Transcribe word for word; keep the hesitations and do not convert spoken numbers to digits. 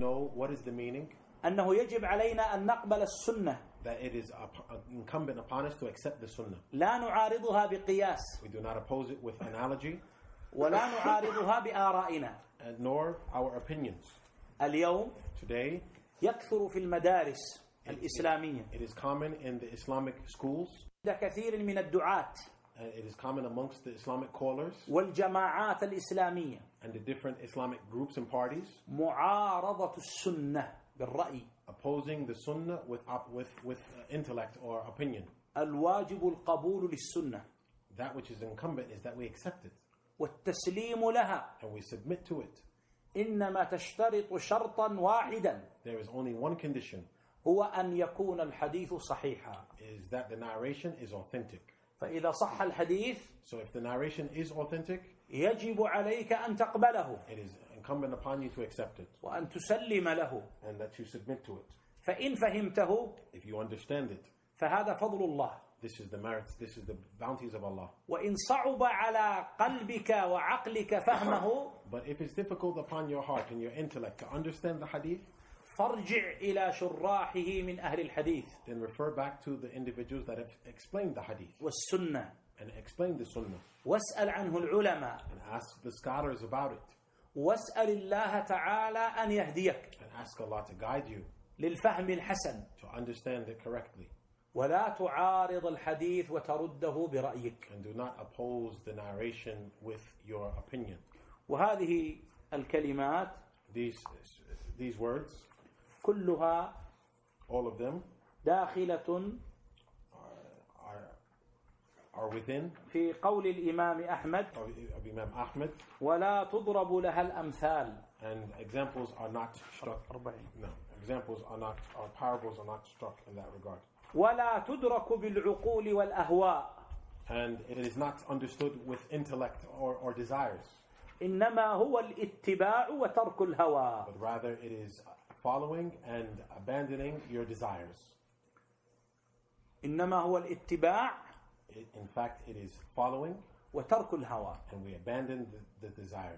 know what is the meaning. أنه يجب علينا أن نقبل السنة. That it is incumbent upon us to accept the Sunnah. لا نعارضها بقياس. We do not oppose it with analogy. ولا نعارضها بآرائنا. And nor our opinions. اليوم Today, يكثر في المدارس الإسلامية. It is common in the Islamic schools. كثير من الدعاة. And it is common amongst the Islamic callers. والجماعات الإسلامية. And the different Islamic groups and parties. معارضة السنة بالرأي. Opposing the Sunnah with with with intellect or opinion. الواجب القبول للسنة. That which is incumbent is that we accept it. والتسليم لها. And we submit to it. إنما تشترط شرطا واحدا. There is only one condition. هو أن يكون الحديث صحيحا. Is that the narration is authentic. فإذا صح الحديث. So if the narration is authentic, يجب عليك أن تقبله. It is incumbent upon you to accept it. وأن تسلم له. And that you submit to it. فإن فهمته. If you understand it. فهذا فضل الله. This is the merits, this is the bounties of Allah. وإن صعب على قلبك وعقلك فهمه. But if it's difficult upon your heart and your intellect to understand the hadith, فارجع إلى شراحه من أهل الحديث. Then refer back to the individuals that have explained the hadith. والسنة. And explain the sunnah. واسأل عنه العلماء. And ask the scholars about it. واسأل الله تعالى أن يهديك. And ask Allah to guide you. للفهم الحسن. To understand it correctly. ولا تعارض الحديث وترده برأيك. And do not oppose the narration with your opinion. وهذه الكلمات. These these words. كلها. All of them. داخلة. Are, are within. في قول الإمام أحمد. Of Imam Ahmad. ولا تضرب لها الأمثال. And examples are not struck. No, examples are not, or parables are not struck in that regard. ولا تدرك بالعقول والأهواء. And it is not understood with intellect or, or desires. إنما هو الاتباع وترك الهوى. But rather it is following and abandoning your desires. إنما هو الاتباع. It, in fact, it is following وترك الهوى. and we abandon the, the desires.